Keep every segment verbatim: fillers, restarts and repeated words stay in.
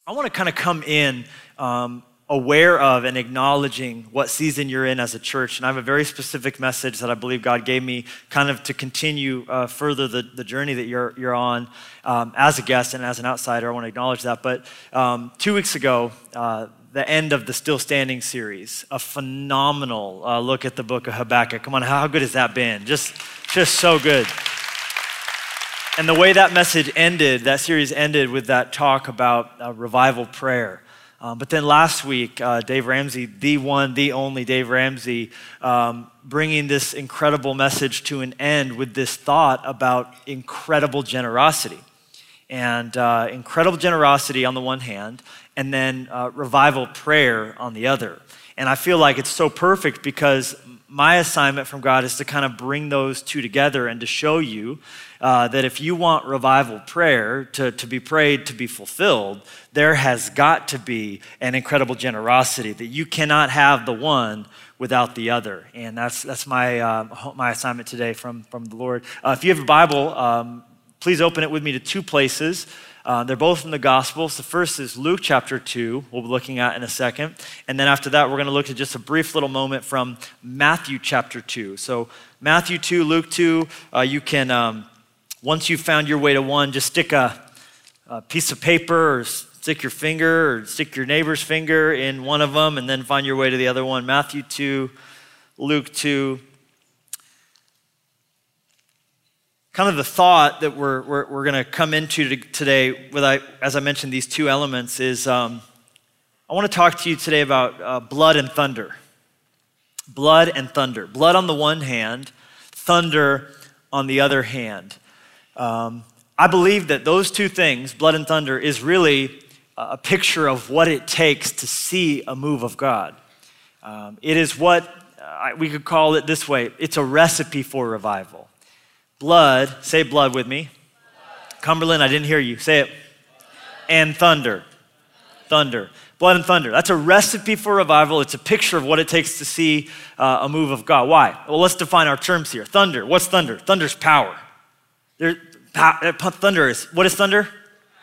I want to kind of come in um, aware of and acknowledging what season you're in as a church. And I have a very specific message that I believe God gave me kind of to continue uh, further the, the journey that you're, you're on um, as a guest and as an outsider. I want to acknowledge that. But um, two weeks ago, uh, the end of the Still Standing series, a phenomenal uh, look at the book of Habakkuk. Come on, how good has that been? Just, just so good. And the way that message ended, that series ended with that talk about uh, revival prayer. Um, but then last week, uh, Dave Ramsey, the one, the only Dave Ramsey, um, bringing this incredible message to an end with this thought about incredible generosity. And uh, incredible generosity on the one hand, and then uh, revival prayer on the other. And I feel like it's so perfect because my assignment from God is to kind of bring those two together and to show you uh, that if you want revival prayer to, to be prayed, to be fulfilled, there has got to be an incredible generosity, that you cannot have the one without the other. And that's that's my uh, my assignment today from, from the Lord. Uh, if you have a Bible, um, please open it with me to two places. Uh, they're both in the Gospels. The first is Luke chapter two, we'll be looking at in a second. And then after that, we're going to look at just a brief little moment from Matthew chapter two. So Matthew two, Luke two, uh, you can, um, once you've found your way to one, just stick a, a piece of paper or stick your finger or stick your neighbor's finger in one of them and then find your way to the other one. Matthew two, Luke two. Kind of the thought that we're we're, we're going to come into today, with I, as I mentioned, these two elements is um, I want to talk to you today about uh, blood and thunder. Blood and thunder. Blood on the one hand, thunder on the other hand. Um, I believe that those two things, blood and thunder, is really a picture of what it takes to see a move of God. Um, it is what uh, we could call it this way. It's a recipe for revival. Blood, say blood with me. Blood. Cumberland, I didn't hear you. Say it. Blood. And thunder. Thunder. Blood and thunder. That's a recipe for revival. It's a picture of what it takes to see uh, a move of God. Why? Well, let's define our terms here. Thunder. What's thunder? Thunder's power. There, pow, thunder is, what is thunder? Power.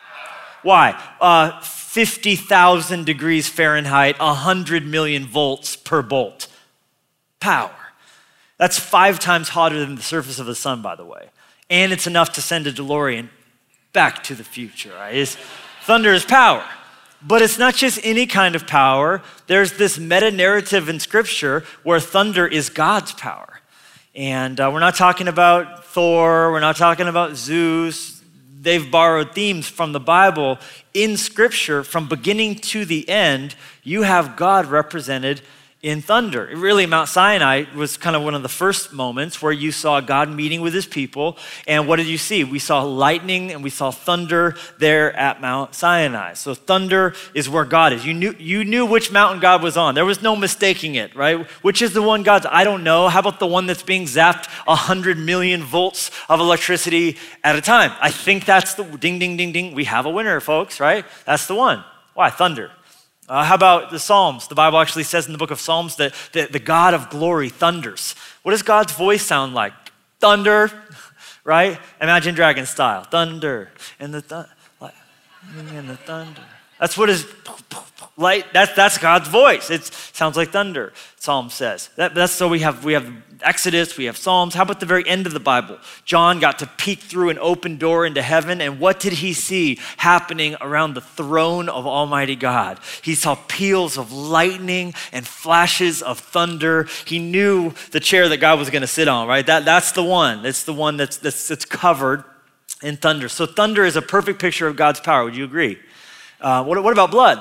Why? Uh, fifty thousand degrees Fahrenheit, one hundred million volts per bolt. Power. That's five times hotter than the surface of the sun, by the way. And it's enough to send a DeLorean back to the future, right? It's, thunder is power. But it's not just any kind of power. There's this meta-narrative in Scripture where thunder is God's power. And uh, we're not talking about Thor. We're not talking about Zeus. They've borrowed themes from the Bible. In Scripture, from beginning to the end, you have God represented in thunder. Really, Mount Sinai was kind of one of the first moments where you saw God meeting with his people. And what did you see? We saw lightning and we saw thunder there at Mount Sinai. So thunder is where God is. You knew you knew which mountain God was on. There was no mistaking it, right? Which is the one God's? I don't know. How about the one that's being zapped one hundred million volts of electricity at a time? I think that's the ding, ding, ding, ding. We have a winner, folks, right? That's the one. Why? Thunder. Uh, how about the Psalms? The Bible actually says in the book of Psalms that, that the God of glory thunders. What does God's voice sound like? Thunder, right? Imagine Dragon style. Thunder and the thunder, and the thunder. That's what is light. That's that's God's voice. It sounds like thunder. Psalm says. That, that's so we have we have Exodus, we have Psalms. How about the very end of the Bible? John got to peek through an open door into heaven, and what did he see happening around the throne of Almighty God? He saw peals of lightning and flashes of thunder. He knew the chair that God was going to sit on, right? That that's the one. It's the one that's that's, that's covered in thunder. So thunder is a perfect picture of God's power. Would you agree? Uh, what, what about blood?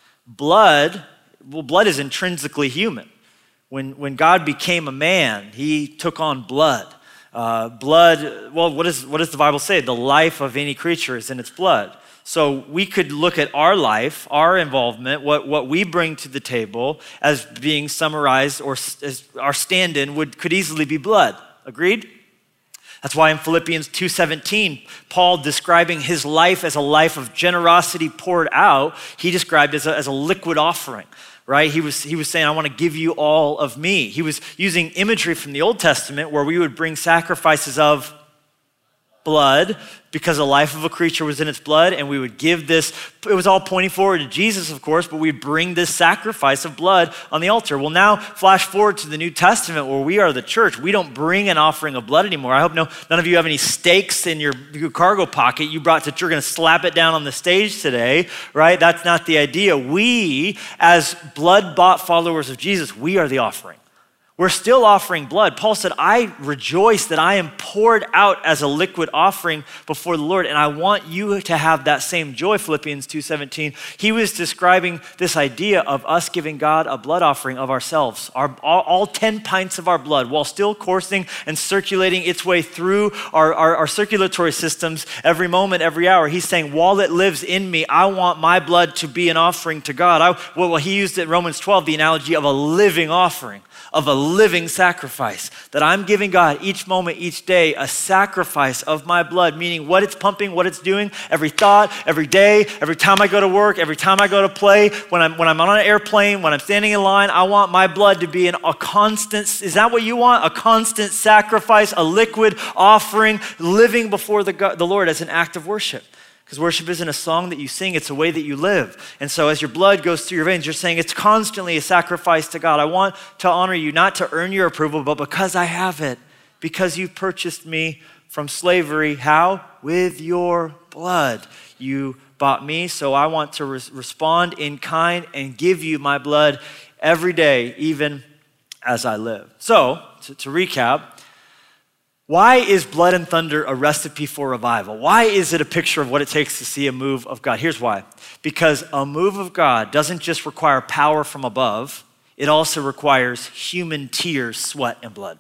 Blood, well, blood is intrinsically human. When, when God became a man, he took on blood. Uh, blood, well, what, is, what does the Bible say? The life of any creature is in its blood. So we could look at our life, our involvement, what, what we bring to the table as being summarized, or as our stand-in would, could easily be blood. Agreed? That's why in Philippians two seventeen, Paul, describing his life as a life of generosity poured out, he described it as a, as a liquid offering, right? He was, he was saying, I want to give you all of me. He was using imagery from the Old Testament where we would bring sacrifices of blood because the life of a creature was in its blood, and we would give this, it was all pointing forward to Jesus, of course, but we'd bring this sacrifice of blood on the altar. Well, now flash forward to the New Testament where we are the church. We don't bring an offering of blood anymore. I hope no, none of you have any steaks in your, your cargo pocket you brought to church. You're gonna slap it down on the stage today, right? That's not the idea. We, as blood-bought followers of Jesus, we are the offering. We're still offering blood. Paul said, I rejoice that I am poured out as a liquid offering before the Lord, and I want you to have that same joy, Philippians two seventeen. He was describing this idea of us giving God a blood offering of ourselves, our, all, all ten pints of our blood, while still coursing and circulating its way through our, our, our circulatory systems every moment, every hour. He's saying, while it lives in me, I want my blood to be an offering to God. I, well, he used in Romans twelve the analogy of a living offering, of a living sacrifice, that I'm giving God each moment, each day, a sacrifice of my blood, meaning what it's pumping, what it's doing, every thought, every day, every time I go to work, every time I go to play, when I'm, when I'm on an airplane, when I'm standing in line, I want my blood to be an, a constant, is that what you want? A constant sacrifice, a liquid offering, living before the, God, the Lord as an act of worship. Because worship isn't a song that you sing, it's a way that you live. And so as your blood goes through your veins, you're saying it's constantly a sacrifice to God. I want to honor you, not to earn your approval, but because I have it, because you purchased me from slavery. How? With your blood. You bought me, so I want to res- respond in kind and give you my blood every day, even as I live. So, to, to recap, why is blood and thunder a recipe for revival? Why is it a picture of what it takes to see a move of God? Here's why. Because a move of God doesn't just require power from above, it also requires human tears, sweat, and blood.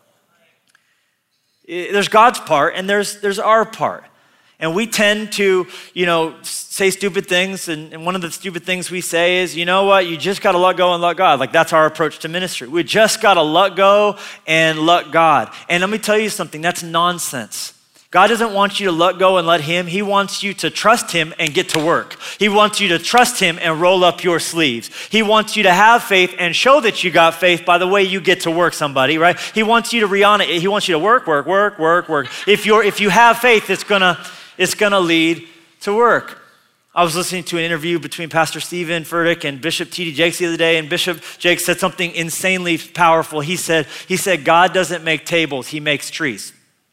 There's God's part and there's, there's our part. And we tend to, you know, say stupid things. And, and one of the stupid things we say is, you know what, you just got to let go and let God. Like that's our approach to ministry. We just got to let go and let God. And let me tell you something, that's nonsense. God doesn't want you to let go and let him. He wants you to trust him and get to work. He wants you to trust him and roll up your sleeves. He wants you to have faith and show that you got faith by the way you get to work, somebody, right? He wants you to re-on it. He wants you to work, work, work, work, work. If you're, if you have faith, it's gonna, it's gonna lead to work. I was listening to an interview between Pastor Stephen Furtick and Bishop T D Jakes the other day, and Bishop Jakes said something insanely powerful. He said, he said, God doesn't make tables, he makes trees.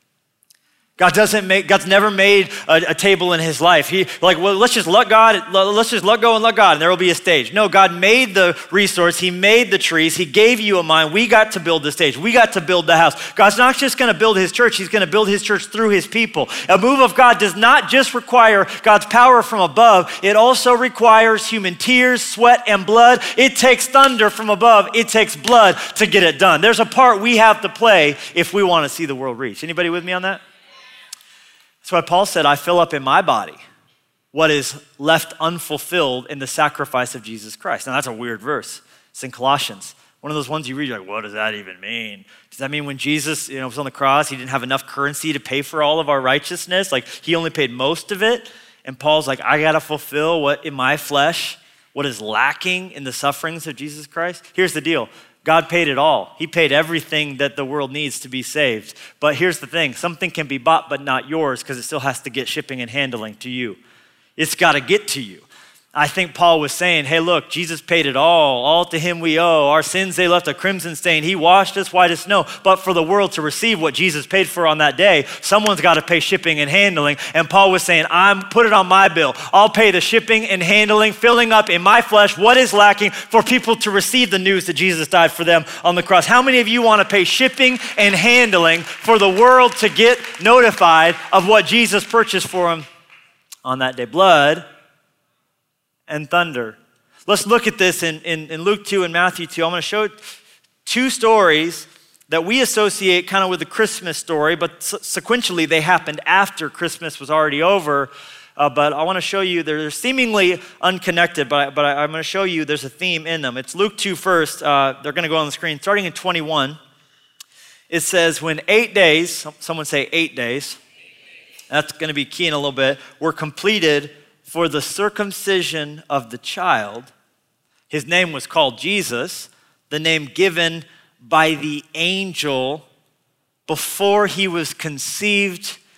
God doesn't make, God's never made a, a table in his life. He like, well, let's just let God, let's just let go and let God and there will be a stage. No, God made the resource. He made the trees. He gave you a mind. We got to build the stage. We got to build the house. God's not just gonna build his church. He's gonna build his church through his people. A move of God does not just require God's power from above. It also requires human tears, sweat, and blood. It takes thunder from above. It takes blood to get it done. There's a part we have to play if we wanna see the world reach. Anybody with me on that? That's why Paul said, I fill up in my body what is left unfulfilled in the sacrifice of Jesus Christ. Now that's a weird verse. It's in Colossians. One of those ones you read, you're like, what does that even mean? Does that mean when Jesus, you know, was on the cross, he didn't have enough currency to pay for all of our righteousness? Like he only paid most of it? And Paul's like, I gotta fulfill what in my flesh, what is lacking in the sufferings of Jesus Christ? Here's the deal. God paid it all. He paid everything that the world needs to be saved. But here's the thing, something can be bought but not yours because it still has to get shipping and handling to you. It's gotta get to you. I think Paul was saying, hey, look, Jesus paid it all. All to him we owe. Our sins, they left a crimson stain. He washed us white as snow. But for the world to receive what Jesus paid for on that day, someone's got to pay shipping and handling. And Paul was saying, I'm put it on my bill. I'll pay the shipping and handling, filling up in my flesh what is lacking for people to receive the news that Jesus died for them on the cross. How many of you want to pay shipping and handling for the world to get notified of what Jesus purchased for them on that day? Blood and thunder. Let's look at this in, in, in Luke two and Matthew two. I'm gonna show two stories that we associate kind of with the Christmas story, but sequentially they happened after Christmas was already over. Uh, but I wanna show you, they're seemingly unconnected, but, but I, I'm gonna show you there's a theme in them. It's Luke two first. Uh, they're gonna go on the screen. Starting in twenty-one, it says, when eight days, someone say eight days, that's gonna be key in a little bit, were completed for the circumcision of the child. His name was called Jesus, the name given by the angel before he was conceived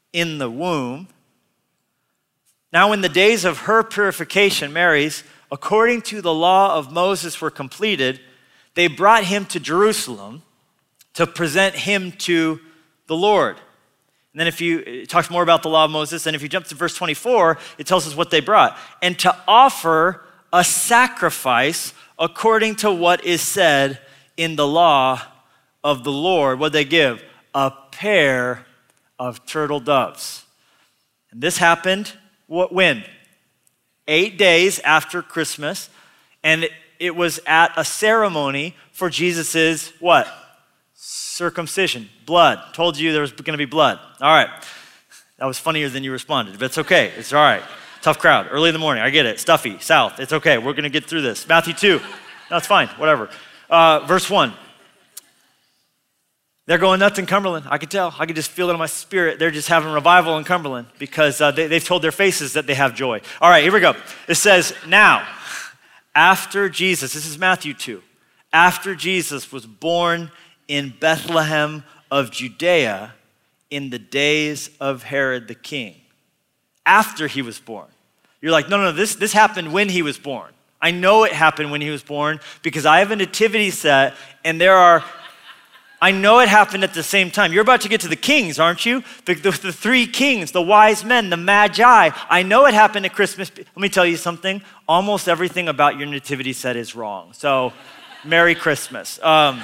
in the womb. Now when the days of her purification, Mary's, according to the law of Moses were completed, they brought him to Jerusalem to present him to the Lord. And then if you, it talks more about the law of Moses, and if you jump to verse twenty-four, it tells us what they brought. And to offer a sacrifice according to what is said in the law of the Lord. What they give? A pair of turtle doves. And this happened, what, when? Eight days after Christmas, and it, it was at a ceremony for Jesus's what? Circumcision, blood. Told you there was going to be blood. All right. That was funnier than you responded, but it's okay. It's all right. Tough crowd. Early in the morning. I get it. Stuffy. South. It's okay. We're going to get through this. Matthew two. No, it's fine. Whatever. Uh, verse one. They're going nuts in Cumberland. I could tell. I could just feel it in my spirit. They're just having revival in Cumberland because uh, they, they've told their faces that they have joy. All right, here we go. It says, now, after Jesus, this is Matthew two, after Jesus was born in Bethlehem of Judea in the days of Herod the king. After he was born. You're like, no, no, no, this, this happened when he was born. I know it happened when he was born because I have a nativity set and there are, I know it happened at the same time. You're about to get to the kings, aren't you? The, the, the three kings, the wise men, the magi. I know it happened at Christmas. Let me tell you something. Almost everything about your nativity set is wrong. So, Merry Christmas. Um,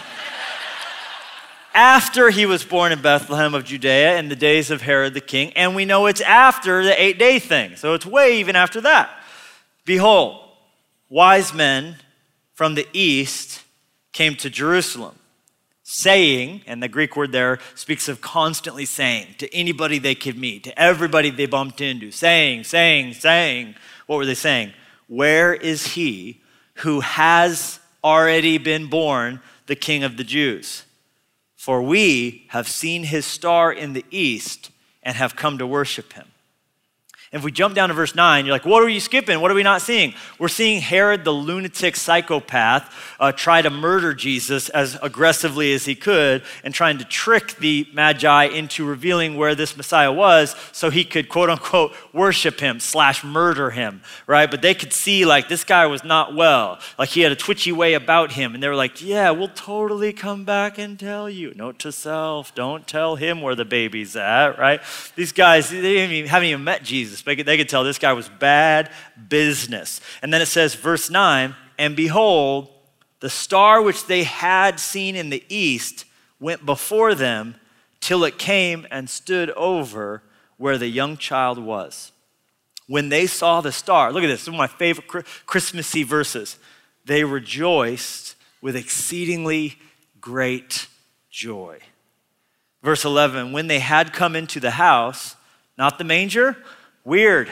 after he was born in Bethlehem of Judea in the days of Herod the king, and we know it's after the eight-day thing, so it's way even after that. Behold, wise men from the east came to Jerusalem, saying, and the Greek word there speaks of constantly saying, to anybody they could meet, to everybody they bumped into, saying, saying, saying. What were they saying? Where is he who has already been born, the King of the Jews? For we have seen his star in the east and have come to worship him. And if we jump down to verse nine, you're like, what are you skipping? What are we not seeing? We're seeing Herod, the lunatic psychopath, uh, try to murder Jesus as aggressively as he could and trying to trick the Magi into revealing where this Messiah was so he could, quote unquote, worship him slash murder him, right? But they could see like this guy was not well. Like he had a twitchy way about him. And they were like, yeah, we'll totally come back and tell you. Note to self, don't tell him where the baby's at, right? These guys, they haven't even, haven't even met Jesus. They could, they could tell this guy was bad business. And then it says, verse nine, and behold, the star which they had seen in the east went before them till it came and stood over where the young child was. When they saw the star, look at this, this is one of my favorite Christmassy verses. They rejoiced with exceedingly great joy. Verse eleven, when they had come into the house, not the manger, weird.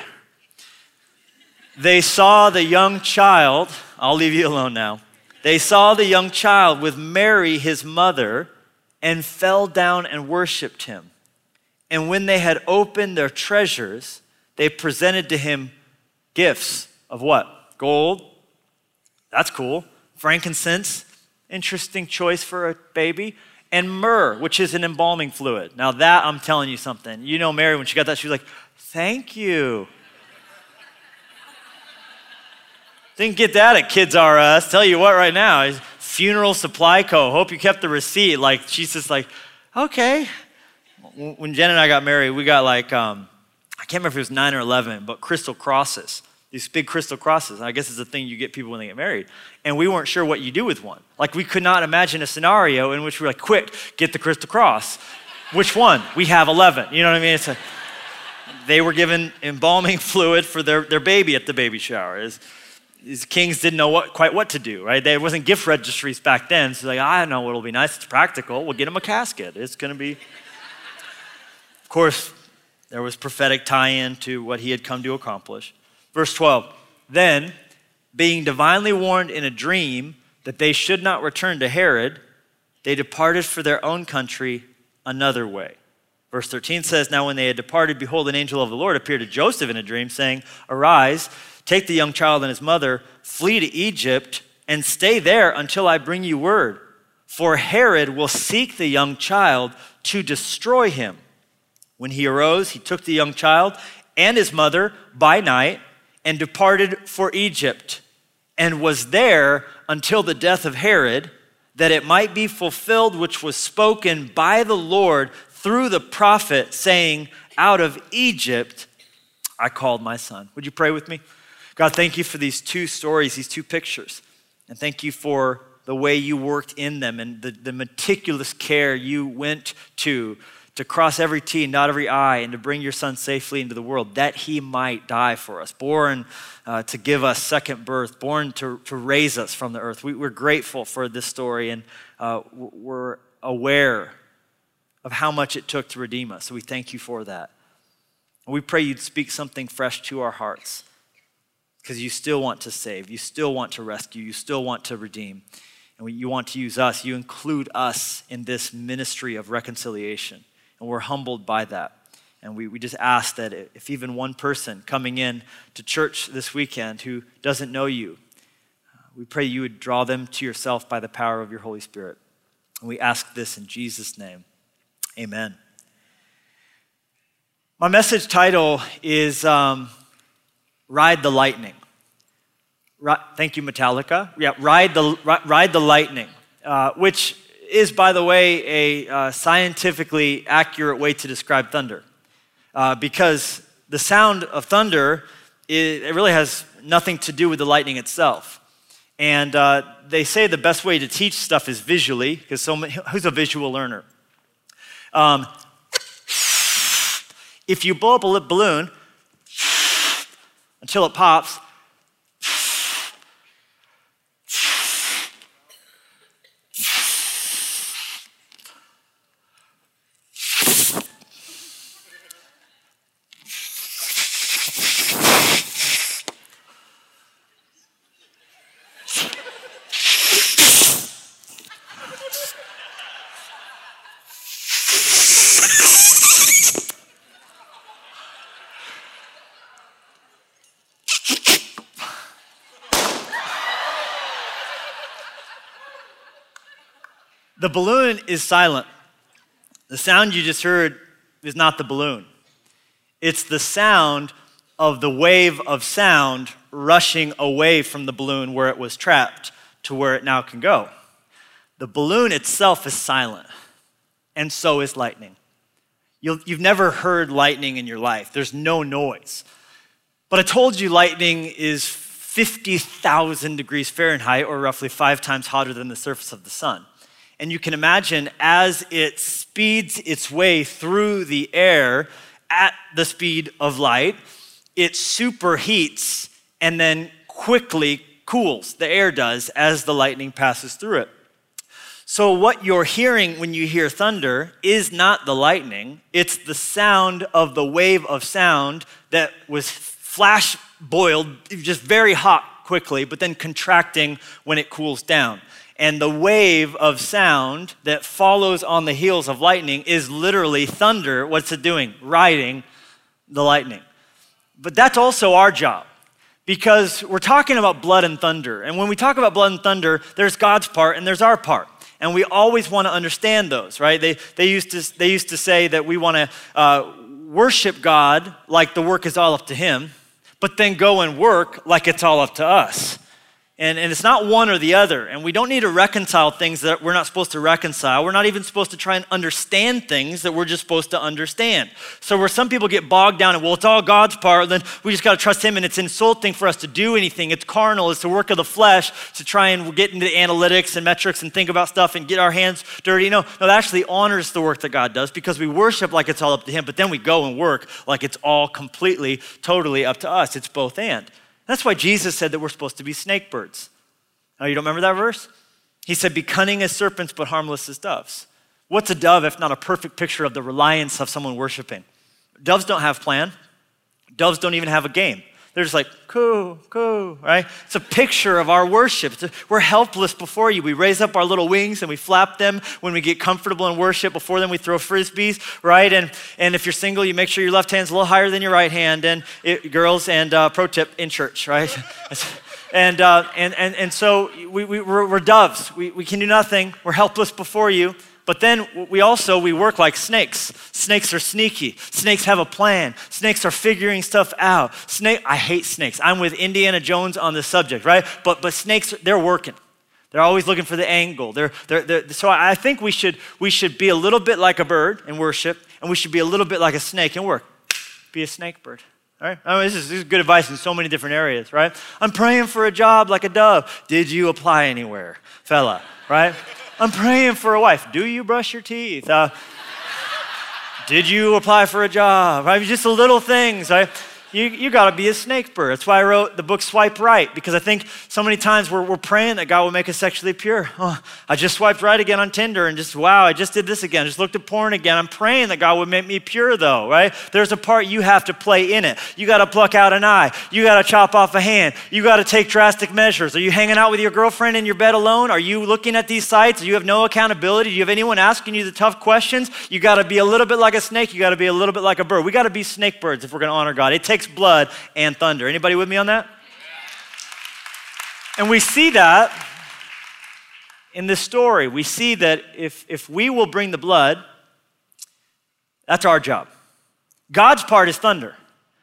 They saw the young child, I'll leave you alone now. They saw the young child with Mary, his mother, and fell down and worshiped him. And when they had opened their treasures, they presented to him gifts of what? Gold. That's cool. Frankincense. Interesting choice for a baby. And myrrh, which is an embalming fluid. Now that, I'm telling you something. You know Mary, when she got that, she was like, thank you. Didn't get that at Kids R Us. Tell you what right now, Funeral Supply Co. Hope you kept the receipt. Like, she's just like, okay. When Jen and I got married, we got like, um, I can't remember if it was nine or eleven, but crystal crosses. These big crystal crosses. And I guess it's a thing you get people when they get married. And we weren't sure what you do with one. Like, we could not imagine a scenario in which we're like, quick, get the crystal cross. Which one? We have eleven. You know what I mean? It's a, they were given embalming fluid for their, their baby at the baby shower. It's, these kings didn't know what, quite what to do, right? There wasn't gift registries back then. So like, I know what'll be nice. It's practical. We'll get him a casket. It's going to be. Of course, there was prophetic tie-in to what he had come to accomplish. Verse twelve, then, being divinely warned in a dream that they should not return to Herod, they departed for their own country another way. Verse thirteen says, now when they had departed, behold, an angel of the Lord appeared to Joseph in a dream, saying, arise, take the young child and his mother, flee to Egypt, and stay there until I bring you word. For Herod will seek the young child to destroy him. When he arose, he took the young child and his mother by night and departed for Egypt, and was there until the death of Herod, that it might be fulfilled which was spoken by the Lord through the prophet, saying, out of Egypt I called my son. Would you pray with me? God, thank you for these two stories, these two pictures. And thank you for the way you worked in them and the, the meticulous care you went to to cross every T and dot every I and to bring your son safely into the world, that he might die for us, born uh, to give us second birth, born to, to raise us from the earth. We, we're grateful for this story, and uh, we're aware of how much it took to redeem us. So we thank you for that. And we pray you'd speak something fresh to our hearts, because you still want to save, you still want to rescue, you still want to redeem, and you want to use us. You include us in this ministry of reconciliation. And we're humbled by that. And we, we just ask that if even one person coming in to church this weekend who doesn't know you, we pray you would draw them to yourself by the power of your Holy Spirit. And we ask this in Jesus' name. Amen. My message title is um, Ride the Lightning. Ri- Thank you, Metallica. Yeah, Ride the, ride the Lightning, uh, which is, by the way, a uh, scientifically accurate way to describe thunder. Uh, because the sound of thunder, it, it really has nothing to do with the lightning itself. And uh, they say the best way to teach stuff is visually, because so many, who's a visual learner? Um, if you blow up a balloon until it pops, the balloon is silent. The sound you just heard is not the balloon. It's the sound of the wave of sound rushing away from the balloon where it was trapped to where it now can go. The balloon itself is silent, and so is lightning. You'll, you've never heard lightning in your life. There's no noise. But I told you lightning is fifty thousand degrees Fahrenheit, or roughly five times hotter than the surface of the sun. And you can imagine as it speeds its way through the air at the speed of light, it superheats and then quickly cools. The air does as the lightning passes through it. So what you're hearing when you hear thunder is not the lightning, it's the sound of the wave of sound that was flash boiled, just very hot quickly, but then contracting when it cools down. And the wave of sound that follows on the heels of lightning is literally thunder. What's it doing? Riding the lightning. But that's also our job, because we're talking about blood and thunder. And when we talk about blood and thunder, there's God's part and there's our part. And we always want to understand those, right? They, they, used, to, they used to say that we want to uh, worship God like the work is all up to him, but then go and work like it's all up to us. And, and it's not one or the other. And we don't need to reconcile things that we're not supposed to reconcile. We're not even supposed to try and understand things that we're just supposed to understand. So where some people get bogged down and, well, it's all God's part, then we just got to trust him, and it's insulting for us to do anything. It's carnal. It's the work of the flesh to try and get into the analytics and metrics and think about stuff and get our hands dirty. No, no, that actually honors the work that God does, because we worship like it's all up to him, but then we go and work like it's all completely, totally up to us. It's both and. That's why Jesus said that we're supposed to be snake birds. Oh, you don't remember that verse? He said, be cunning as serpents, but harmless as doves. What's a dove if not a perfect picture of the reliance of someone worshiping? Doves don't have plan. Doves don't even have a game. They're just like, coo, coo, right? It's a picture of our worship. It's a, we're helpless before you. We raise up our little wings and we flap them when we get comfortable in worship. Before then, we throw frisbees, right? And and if you're single, you make sure your left hand's a little higher than your right hand. And it, girls, and uh, pro tip, in church, right? and, uh, and and and so we, we, we're, we're doves. We, we can do nothing. We're helpless before you. But then we also, we work like snakes. Snakes are sneaky. Snakes have a plan. Snakes are figuring stuff out. Snake, I hate snakes. I'm with Indiana Jones on this subject, right? But but snakes, they're working. They're always looking for the angle. They're, they're, they're, so I think we should, we should be a little bit like a bird in worship, and we should be a little bit like a snake in work. Be a snake bird. All right? I mean, this is, this is good advice in so many different areas, right? I'm praying for a job like a dove. Did you apply anywhere, fella, right? I'm praying for a wife. Do you brush your teeth? Uh, did you apply for a job? Right? Just the little things, right? You, you got to be a snake bird. That's why I wrote the book Swipe Right, because I think so many times we're, we're praying that God will make us sexually pure. Oh, I just swiped right again on Tinder and just, wow, I just did this again. I just looked at porn again. I'm praying that God would make me pure though, right? There's a part you have to play in it. You got to pluck out an eye. You got to chop off a hand. You got to take drastic measures. Are you hanging out with your girlfriend in your bed alone? Are you looking at these sites? Do you have no accountability? Do you have anyone asking you the tough questions? You got to be a little bit like a snake. You got to be a little bit like a bird. We got to be snake birds if we're going to honor God. It takes blood and thunder. Anybody with me on that? And we see that in this story. We see that if, if we will bring the blood, that's our job. God's part is thunder.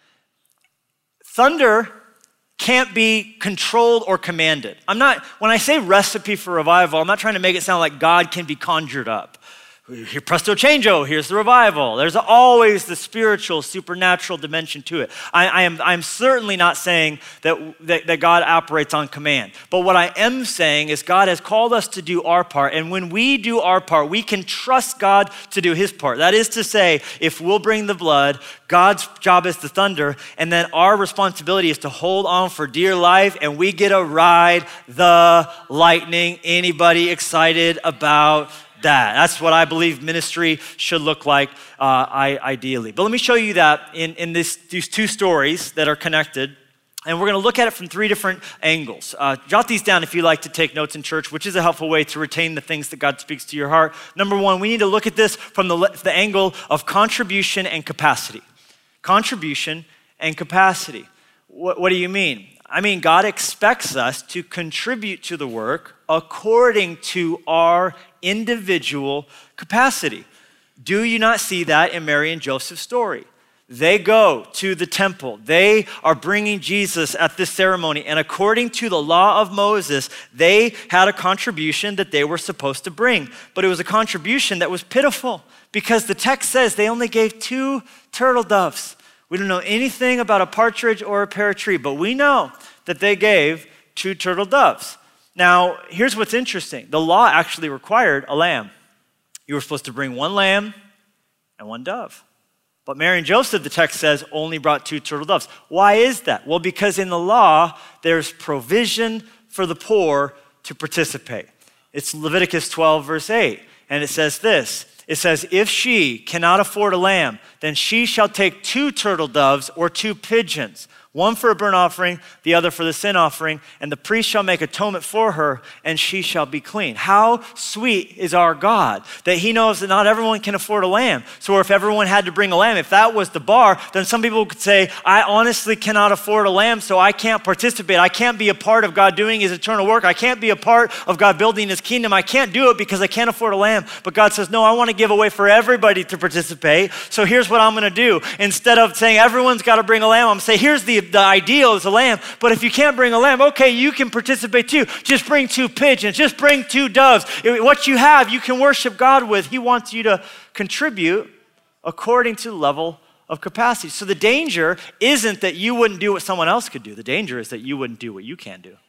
Thunder can't be controlled or commanded. I'm not, when I say recipe for revival, I'm not trying to make it sound like God can be conjured up. Here, presto changeo, here's the revival. There's always the spiritual, supernatural dimension to it. I, I am I'm certainly not saying that, that, that God operates on command. But what I am saying is God has called us to do our part. And when we do our part, we can trust God to do his part. That is to say, if we'll bring the blood, God's job is the thunder, and then our responsibility is to hold on for dear life, and we get to ride the lightning. Anybody excited about that? That's what I believe ministry should look like, uh, I, ideally. But let me show you that in, in this, these two stories that are connected. And we're going to look at it from three different angles. Uh, jot these down if you like to take notes in church, which is a helpful way to retain the things that God speaks to your heart. Number one, we need to look at this from the, the angle of contribution and capacity. Contribution and capacity. What, what do you mean? I mean, God expects us to contribute to the work according to our individual capacity. Do you not see that in Mary and Joseph's story? They go to the temple. They are bringing Jesus at this ceremony. And according to the law of Moses, they had a contribution that they were supposed to bring. But it was a contribution that was pitiful because the text says they only gave two turtle doves. We don't know anything about a partridge or a pear tree, but we know that they gave two turtle doves. Now, here's what's interesting. The law actually required a lamb. You were supposed to bring one lamb and one dove. But Mary and Joseph, the text says, only brought two turtle doves. Why is that? Well, because in the law, there's provision for the poor to participate. It's Leviticus twelve, verse eight, and it says this. It says, if she cannot afford a lamb, then she shall take two turtle doves or two pigeons, one for a burnt offering, the other for the sin offering, and the priest shall make atonement for her, and she shall be clean. How sweet is our God that he knows that not everyone can afford a lamb. So if everyone had to bring a lamb, if that was the bar, then some people could say, I honestly cannot afford a lamb, so I can't participate. I can't be a part of God doing his eternal work. I can't be a part of God building his kingdom. I can't do it because I can't afford a lamb. But God says, no, I want to give a way for everybody to participate. So here's what I'm going to do. Instead of saying everyone's got to bring a lamb, I'm going to say, here's the The ideal is a lamb, but if you can't bring a lamb, okay, you can participate too. Just bring two pigeons, just bring two doves. What you have, you can worship God with. He wants you to contribute according to the level of capacity. So the danger isn't that you wouldn't do what someone else could do. The danger is that you wouldn't do what you can do.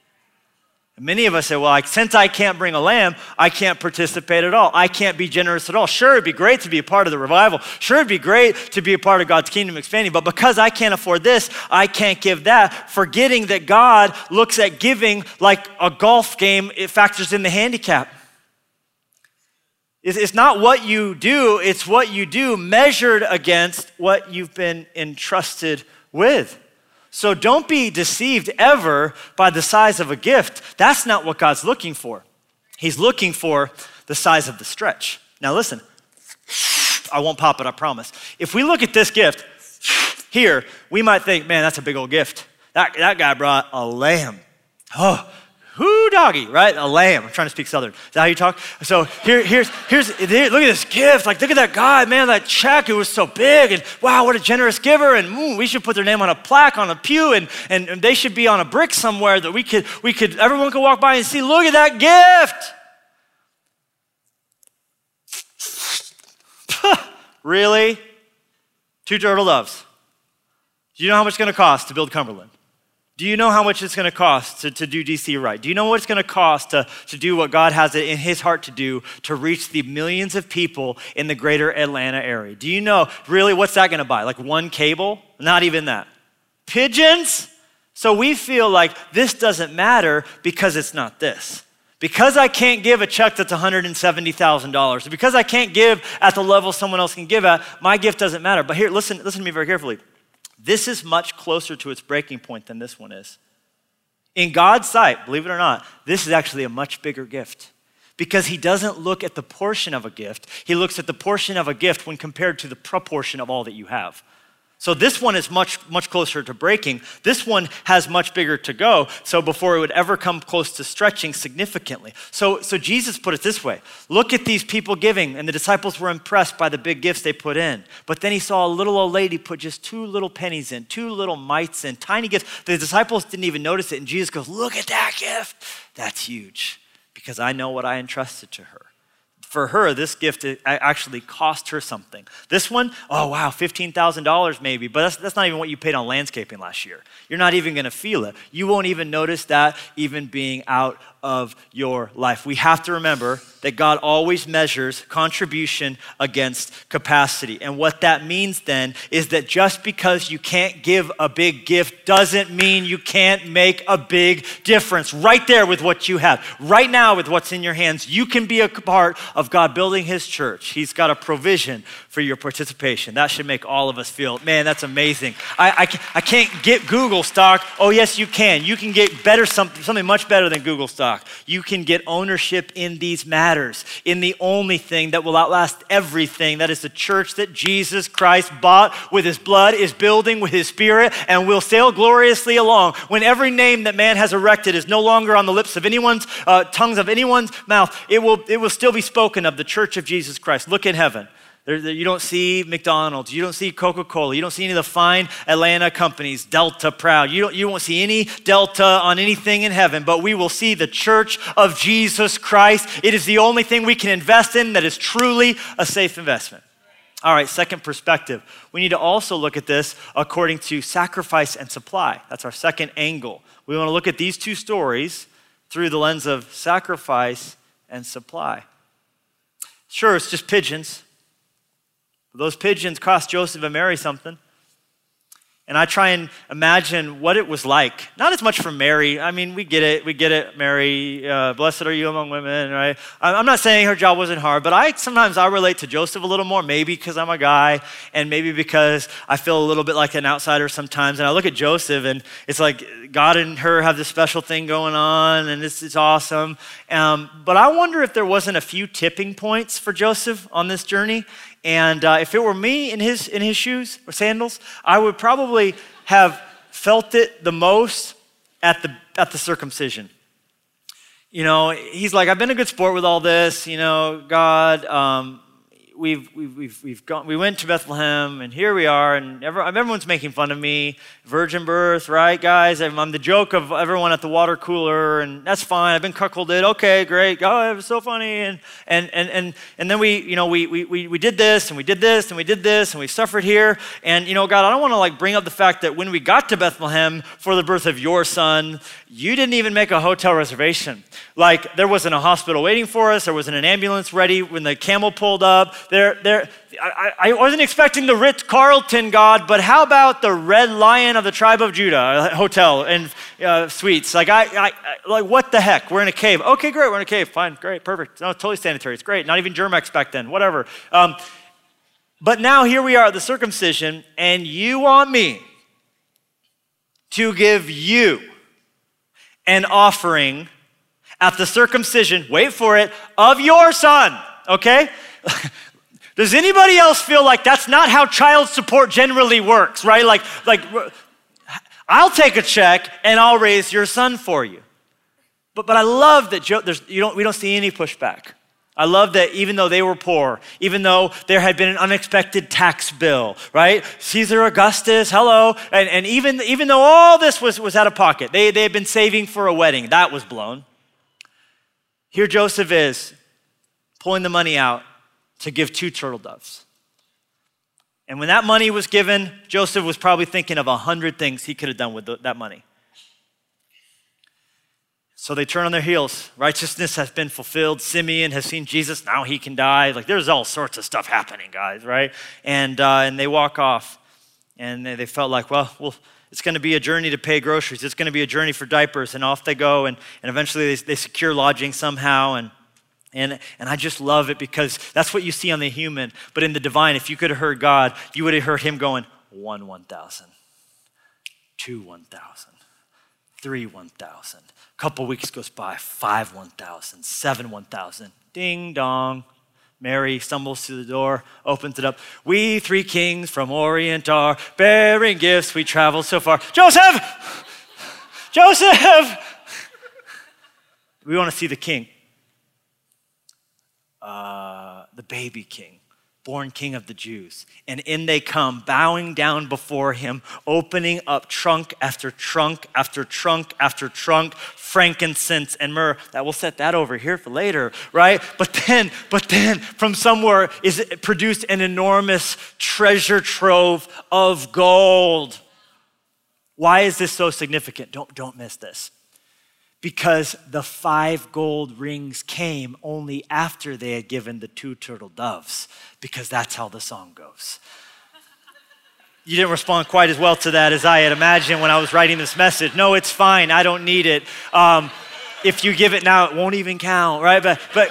And many of us say, well, I, since I can't bring a lamb, I can't participate at all. I can't be generous at all. Sure, it'd be great to be a part of the revival. Sure, it'd be great to be a part of God's kingdom expanding. But because I can't afford this, I can't give that, forgetting that God looks at giving like a golf game. It factors in the handicap. It's not what you do, it's what you do measured against what you've been entrusted with. So don't be deceived ever by the size of a gift. That's not what God's looking for. He's looking for the size of the stretch. Now listen, I won't pop it, I promise. If we look at this gift here, we might think, man, that's a big old gift. That, that guy brought a lamb. Oh, who doggy, right? A lamb. I'm trying to speak Southern. Is that how you talk? So here, here's, here's, here, look at this gift. Like, look at that guy, man, that check, it was so big. And wow, what a generous giver. And mm, we should put their name on a plaque, on a pew, and, and, and they should be on a brick somewhere that we could, we could, everyone could walk by and see, look at that gift. Really? Two turtle doves. Do you know how much it's gonna cost to build Cumberland? Do you know how much it's gonna cost to, to do D C right? Do you know what it's gonna cost to, to do what God has it in his heart to do to reach the millions of people in the greater Atlanta area? Do you know, really, what's that gonna buy? Like one cable? Not even that. Pigeons? So we feel like this doesn't matter because it's not this. Because I can't give a check that's one hundred seventy thousand dollars, because I can't give at the level someone else can give at, my gift doesn't matter. But here, listen, listen to me very carefully. This is much closer to its breaking point than this one is. In God's sight, believe it or not, this is actually a much bigger gift because he doesn't look at the portion of a gift. He looks at the portion of a gift when compared to the proportion of all that you have. So this one is much, much closer to breaking. This one has much bigger to go. So before it would ever come close to stretching significantly. So, so Jesus put it this way. Look at these people giving, and the disciples were impressed by the big gifts they put in. But then he saw a little old lady put just two little pennies in, two little mites in, tiny gifts. The disciples didn't even notice it. And Jesus goes, look at that gift. That's huge because I know what I entrusted to her. For her, this gift actually cost her something. This one, oh wow, fifteen thousand dollars maybe, but that's, that's not even what you paid on landscaping last year. You're not even gonna feel it. You won't even notice that even being out of your life. We have to remember that God always measures contribution against capacity. And what that means then is that just because you can't give a big gift doesn't mean you can't make a big difference. Right there with what you have, right now with what's in your hands, you can be a part of God building his church. He's got a provision for your participation. That should make all of us feel, man, that's amazing. I, I, I can't get Google stock. Oh yes, you can. You can get better, something, something much better than Google stock. You can get ownership in these matters, in the only thing that will outlast everything. That is the church that Jesus Christ bought with his blood, is building with his spirit, and will sail gloriously along when every name that man has erected is no longer on the lips of anyone's, uh, tongues of anyone's mouth. It will, it will still be spoken of, the church of Jesus Christ. Look in heaven. There, there, you don't see McDonald's, you don't see Coca-Cola, you don't see any of the fine Atlanta companies, Delta, Proud. You, don't, you won't see any Delta on anything in heaven, but we will see the church of Jesus Christ. It is the only thing we can invest in that is truly a safe investment. All right, second perspective. We need to also look at this according to sacrifice and supply. That's our second angle. We want to look at these two stories through the lens of sacrifice and supply. Sure, it's just pigeons. Those pigeons cost Joseph and Mary something. And I try and imagine what it was like. Not as much for Mary. I mean, we get it. We get it, Mary. Uh, blessed are you among women, right? I'm not saying her job wasn't hard, but I sometimes I relate to Joseph a little more, maybe because I'm a guy, and maybe because I feel a little bit like an outsider sometimes. And I look at Joseph, and it's like God and her have this special thing going on, and it's, it's awesome. Um, but I wonder if there wasn't a few tipping points for Joseph on this journey. And uh, if it were me in his in his shoes or sandals, I would probably have felt it the most at the at the circumcision. You know, he's like, I've been a good sport with all this. You know, God, um, we've we've we've we've gone. We went to Bethlehem, and here we are, and every, everyone's making fun of me. Virgin birth, right, guys? I'm, I'm the joke of everyone at the water cooler, and that's fine. I've been cuckolded. Okay, great. Oh, it was so funny. And and and and and then we, you know, we we we we did this, and we did this, and we did this, and we suffered here. And you know, God, I don't want to like bring up the fact that when we got to Bethlehem for the birth of your son, you didn't even make a hotel reservation. Like there wasn't a hospital waiting for us. There wasn't an ambulance ready when the camel pulled up. There, there. I, I wasn't expecting the Ritz-Carlton, God, but how about the Red Lion of the tribe of Judah hotel and uh, suites? Like, I, I, like, what the heck? We're in a cave. Okay, great, we're in a cave. Fine, great, perfect. No, totally sanitary. It's great. Not even Germex back then. Whatever. Um, but now here we are at the circumcision, and you want me to give you an offering at the circumcision. Wait for it, of your son. Okay. Does anybody else feel like that's not how child support generally works, right? Like, like, I'll take a check and I'll raise your son for you. But, but I love that Jo- there's, you don't, we don't see any pushback. I love that even though they were poor, even though there had been an unexpected tax bill, right? Caesar Augustus, hello. And, and even, even though all this was, was out of pocket, they, they had been saving for a wedding, that was blown. Here Joseph is pulling the money out to give two turtle doves. And when that money was given, Joseph was probably thinking of a hundred things he could have done with the, that money. So they turn on their heels. Righteousness has been fulfilled. Simeon has seen Jesus. Now he can die. Like there's all sorts of stuff happening, guys, right? And uh, and they walk off. And they, they felt like, well, well, it's going to be a journey to pay groceries. It's going to be a journey for diapers. And off they go. And, and eventually they, they secure lodging somehow. And, and, and I just love it because that's what you see on the human. But in the divine, if you could have heard God, you would have heard him going, one, one thousand, two, one thousand, three, one thousand. Couple weeks goes by, five one thousand, seven one thousand. Ding dong. Mary stumbles to the door, opens it up. We three kings from Orient are bearing gifts. We travel so far. Joseph! Joseph! We want to see the king. Uh, the baby king, born king of the Jews. And in they come, bowing down before him, opening up trunk after trunk after trunk after trunk, frankincense and myrrh. That we'll set that over here for later, right? But then, but then from somewhere is produced an enormous treasure trove of gold. Why is this so significant? Don't, don't miss this. Because the five gold rings came only after they had given the two turtle doves, because that's how the song goes. You didn't respond quite as well to that as I had imagined when I was writing this message. No, it's fine, I don't need it. Um, if you give it now, it won't even count, right? But, but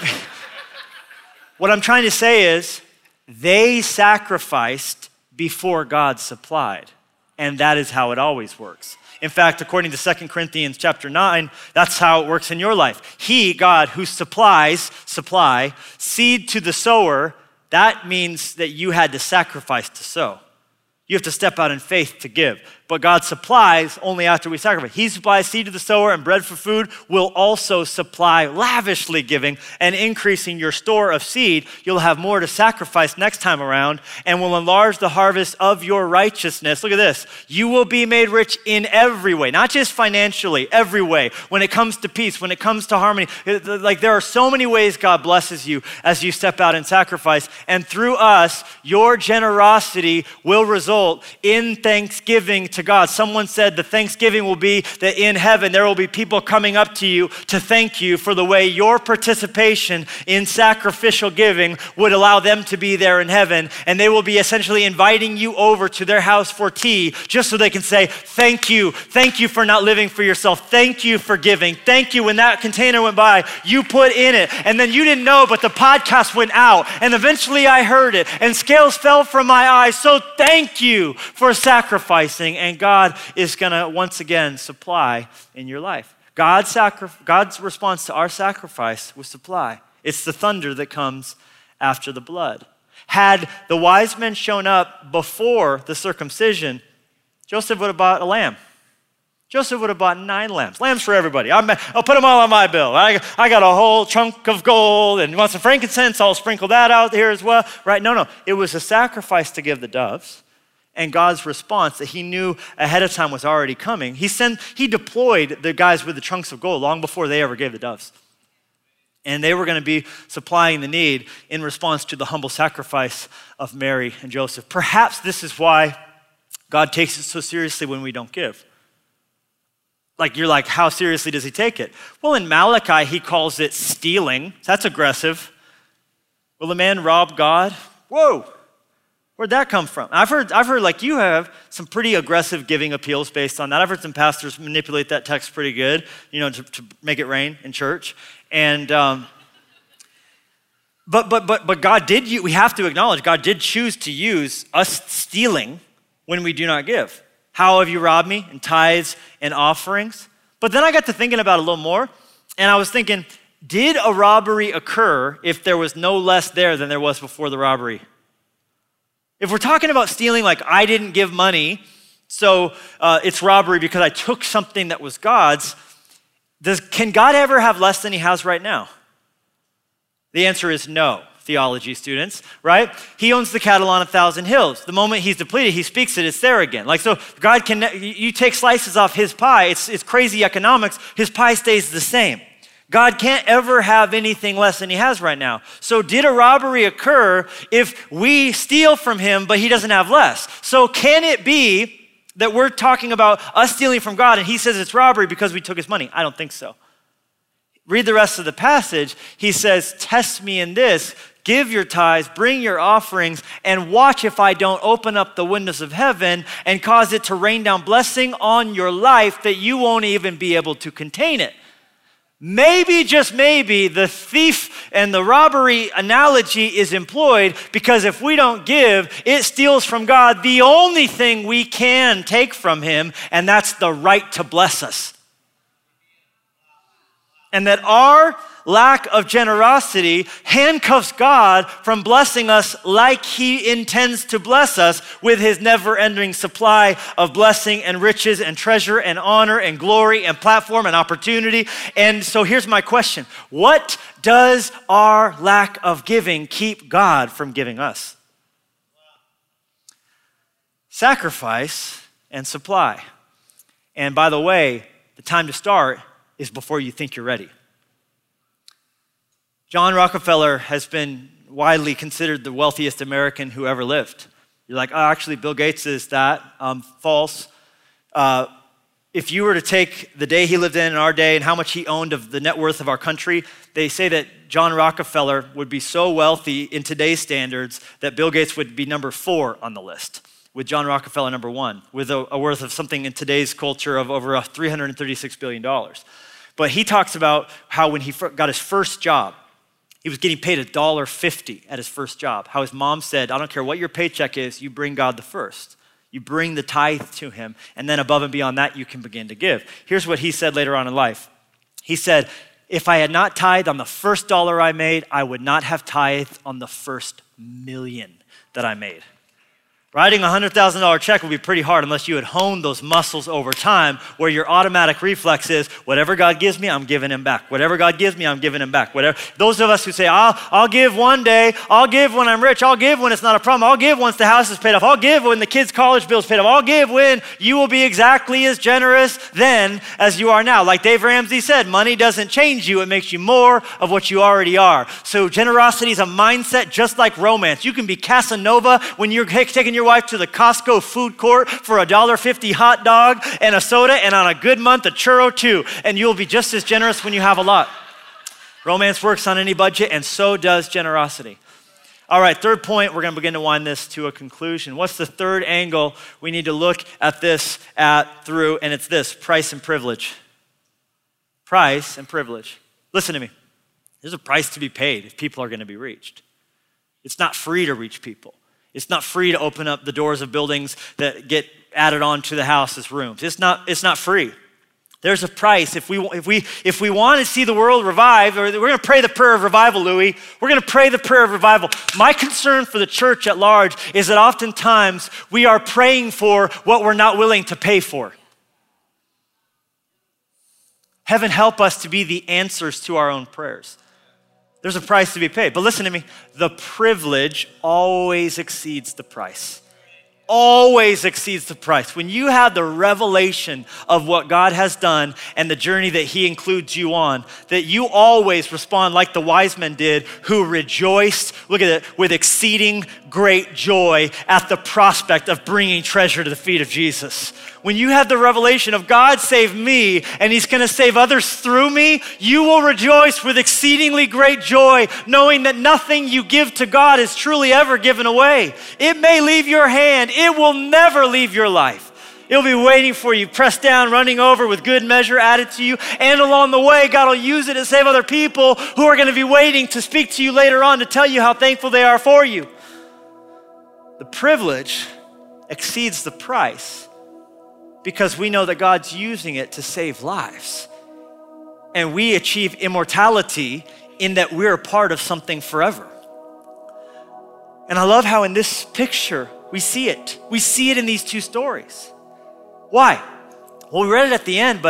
what I'm trying to say is, they sacrificed before God supplied, and that is how it always works. In fact, according to Second Corinthians chapter nine, that's how it works in your life. He, God, who supplies, supply, seed to the sower, that means that you had to sacrifice to sow. You have to step out in faith to give. But God supplies only after we sacrifice. He supplies seed to the sower and bread for food, will also supply lavishly giving and increasing your store of seed. You'll have more to sacrifice next time around and will enlarge the harvest of your righteousness. Look at this. You will be made rich in every way, not just financially, every way. When it comes to peace, when it comes to harmony, like there are so many ways God blesses you as you step out and sacrifice. And through us, your generosity will result in thanksgiving to God. Someone said the thanksgiving will be that in heaven there will be people coming up to you to thank you for the way your participation in sacrificial giving would allow them to be there in heaven, and they will be essentially inviting you over to their house for tea just so they can say thank you, thank you for not living for yourself, thank you for giving, thank you when that container went by, you put in it, and then you didn't know but the podcast went out, and eventually I heard it, and scales fell from my eyes, so thank you for sacrificing. And God is gonna once again supply in your life. God's, sacri- God's response to our sacrifice was supply. It's the thunder that comes after the blood. Had the wise men shown up before the circumcision, Joseph would have bought a lamb. Joseph would have bought nine lambs. Lambs for everybody. I'm, I'll put them all on my bill. I, I got a whole chunk of gold, and you want some frankincense, I'll sprinkle that out here as well. Right? No, no. It was a sacrifice to give the doves. And God's response that he knew ahead of time was already coming. He sent, he deployed the guys with the chunks of gold long before they ever gave the doves. And they were going to be supplying the need in response to the humble sacrifice of Mary and Joseph. Perhaps this is why God takes it so seriously when we don't give. Like you're like, how seriously does he take it? Well, in Malachi, he calls it stealing. That's aggressive. Will a man rob God? Whoa. Where'd that come from? I've heard, I've heard like you have some pretty aggressive giving appeals based on that. I've heard some pastors manipulate that text pretty good, you know, to, to make it rain in church. And, um, but, but, but, but God did, we have to acknowledge, God did choose to use us stealing when we do not give. How have you robbed me? In tithes and offerings. But then I got to thinking about it a little more, and I was thinking, did a robbery occur if there was no less there than there was before the robbery? If we're talking about stealing, like I didn't give money, so uh, it's robbery because I took something that was God's, Does, can God ever have less than he has right now? The answer is no, theology students, right? He owns the cattle on a thousand hills. The moment he's depleted, he speaks it, it's there again. Like, so God can, you take slices off his pie, it's, it's crazy economics, his pie stays the same. God can't ever have anything less than he has right now. So did a robbery occur if we steal from him, but he doesn't have less? So can it be that we're talking about us stealing from God and he says it's robbery because we took his money? I don't think so. Read the rest of the passage. He says, test me in this, give your tithes, bring your offerings, and watch if I don't open up the windows of heaven and cause it to rain down blessing on your life that you won't even be able to contain it. Maybe, just maybe, the thief and the robbery analogy is employed because if we don't give, it steals from God the only thing we can take from him, and that's the right to bless us. And that our lack of generosity handcuffs God from blessing us like he intends to bless us with his never-ending supply of blessing and riches and treasure and honor and glory and platform and opportunity. And so here's my question. What does our lack of giving keep God from giving us? Sacrifice and supply. And by the way, the time to start is before you think you're ready. John Rockefeller has been widely considered the wealthiest American who ever lived. You're like, oh, actually, Bill Gates is that. Um, false. Uh, if you were to take the day he lived in in our day and how much he owned of the net worth of our country, they say that John Rockefeller would be so wealthy in today's standards that Bill Gates would be number four on the list, with John Rockefeller number one, with a, a worth of something in today's culture of over three hundred thirty-six billion dollars. But he talks about how when he got his first job, he was getting paid one dollar fifty at his first job. How his mom said, I don't care what your paycheck is, you bring God the first. You bring the tithe to him, and then above and beyond that, you can begin to give. Here's what he said later on in life. He said, if I had not tithed on the first dollar I made, I would not have tithed on the first million that I made. Writing a one hundred thousand dollars check would be pretty hard unless you had honed those muscles over time where your automatic reflex is, whatever God gives me, I'm giving him back. Whatever God gives me, I'm giving him back. Whatever. Those of us who say, I'll, I'll give one day, I'll give when I'm rich, I'll give when it's not a problem, I'll give once the house is paid off, I'll give when the kids' college bill is paid off, I'll give when you will be exactly as generous then as you are now. Like Dave Ramsey said, money doesn't change you, it makes you more of what you already are. So generosity is a mindset just like romance. You can be Casanova when you're taking your wife to the Costco food court for a one dollar fifty hot dog and a soda, and on a good month, a churro too, and you'll be just as generous when you have a lot. Romance works on any budget, and so does generosity. All right, third point, we're gonna begin to wind this to a conclusion. What's the third angle we need to look at this at through, and it's this, price and privilege. Price and privilege. Listen to me. There's a price to be paid if people are gonna be reached. It's not free to reach people. It's not free to open up the doors of buildings that get added on to the house as rooms. It's not, it's not free. There's a price. If we, if we, if we want to see the world revived, or we're gonna pray the prayer of revival, Louis, we're gonna pray the prayer of revival. My concern for the church at large is that oftentimes we are praying for what we're not willing to pay for. Heaven help us to be the answers to our own prayers. There's a price to be paid. But listen to me, the privilege always exceeds the price. Always exceeds the price. When you have the revelation of what God has done and the journey that he includes you on, that you always respond like the wise men did who rejoiced, look at it, with exceeding great joy at the prospect of bringing treasure to the feet of Jesus. When you have the revelation of God saved me and he's gonna save others through me, you will rejoice with exceedingly great joy, knowing that nothing you give to God is truly ever given away. It may leave your hand, it will never leave your life. It'll be waiting for you, pressed down, running over with good measure added to you. And along the way, God will use it to save other people who are gonna be waiting to speak to you later on to tell you how thankful they are for you. The privilege exceeds the price because we know that God's using it to save lives. And we achieve immortality in that we're a part of something forever. And I love how in this picture, we see it. We see it in these two stories. Why? Well, we read it at the end, but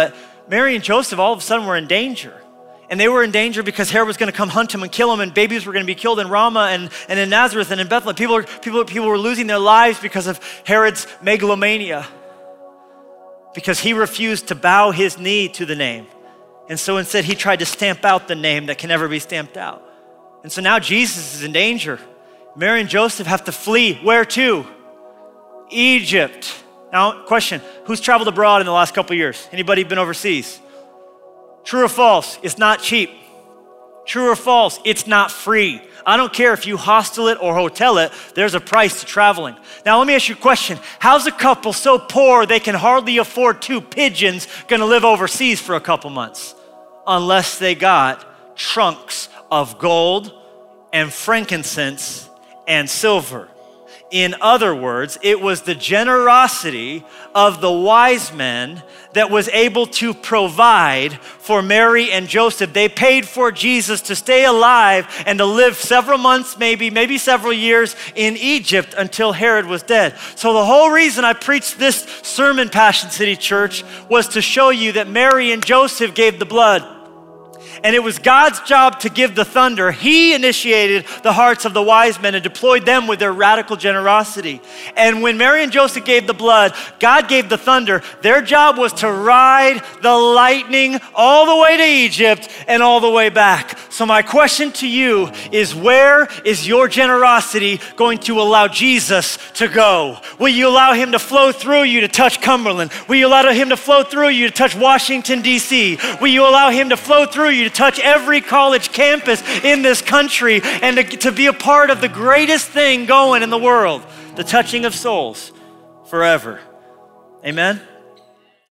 Mary and Joseph all of a sudden were in danger. And they were in danger because Herod was gonna come hunt him and kill him, and babies were gonna be killed in Ramah and, and in Nazareth and in Bethlehem. People, were, people, people were losing their lives because of Herod's megalomania, because he refused to bow his knee to the name. And so instead he tried to stamp out the name that can never be stamped out. And so now Jesus is in danger. Mary and Joseph have to flee. Where to? Egypt. Now, question, who's traveled abroad in the last couple of years? Anybody been overseas? True or false? It's not cheap. True or false? It's not free. I don't care if you hostel it or hotel it, there's a price to traveling. Now let me ask you a question. How's a couple so poor they can hardly afford two pigeons gonna live overseas for a couple months? Unless they got trunks of gold and frankincense and silver. In other words, it was the generosity of the wise men that was able to provide for Mary and Joseph. They paid for Jesus to stay alive and to live several months, maybe, maybe several years in Egypt until Herod was dead. So the whole reason I preached this sermon, Passion City Church, was to show you that Mary and Joseph gave the blood. And it was God's job to give the thunder. He initiated the hearts of the wise men and deployed them with their radical generosity. And when Mary and Joseph gave the blood, God gave the thunder. Their job was to ride the lightning all the way to Egypt and all the way back. So my question to you is, where is your generosity going to allow Jesus to go? Will you allow him to flow through you to touch Cumberland? Will you allow him to flow through you to touch Washington, D C? Will you allow him to flow through you to touch every college campus in this country and to, to be a part of the greatest thing going in the world, the touching of souls forever? Amen?